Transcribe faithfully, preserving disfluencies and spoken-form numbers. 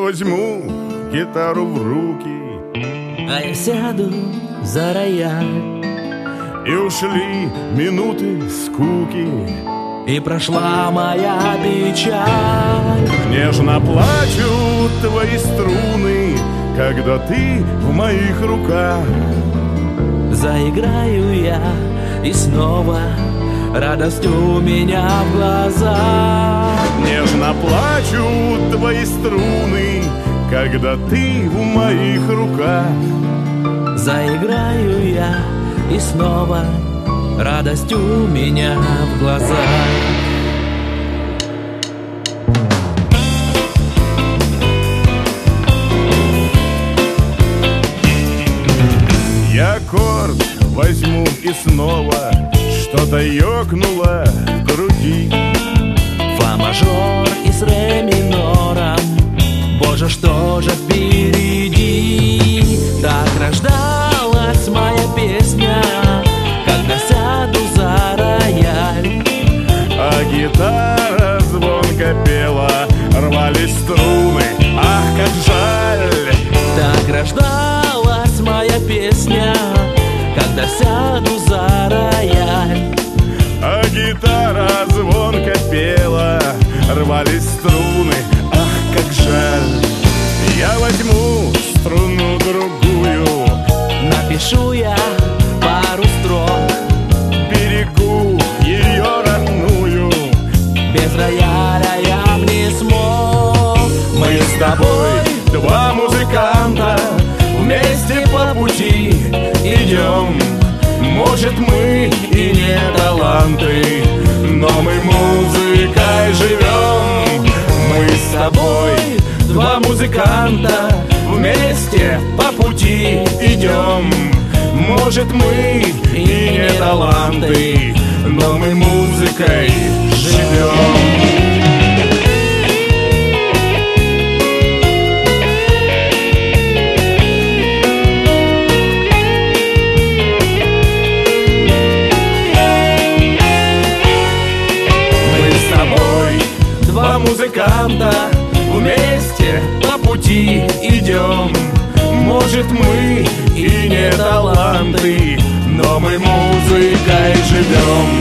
возьму гитару в руки, а я сяду за рояль. и ушли минуты скуки, и прошла моя печаль. Нежно плачут твои струны, когда ты в моих руках. Заиграю я, и снова радость у меня в глазах. Нежно плачут твои струны, когда ты в моих руках. Заиграю я, и снова радость у меня в глазах. Я аккорд возьму и снова что-то ёкнуло в груди. Фа мажор и с ре минором, боже, что же впереди? Так рождалась моя песня, когда сяду за рояль. А гитара звонко пела, рвались струны, ах, как жаль. Так рождалась моя песня, когда сяду за рояль. А гитара звонко пела, рвались струны, ах, как жаль. Я возьму струну другую, напишу я пару строк, берегу ее родную. без рояля я б не смог. Мы с тобой два музыканта, вместе по пути идем. Может, мы и не таланты, но мы музыкой живем. Мы с тобой два музыканта, вместе по пути идем. Может, мы и не таланты, но мы музыкой живем. Два музыканта, вместе по пути идем. Может, мы и не таланты, но мы музыкой живем.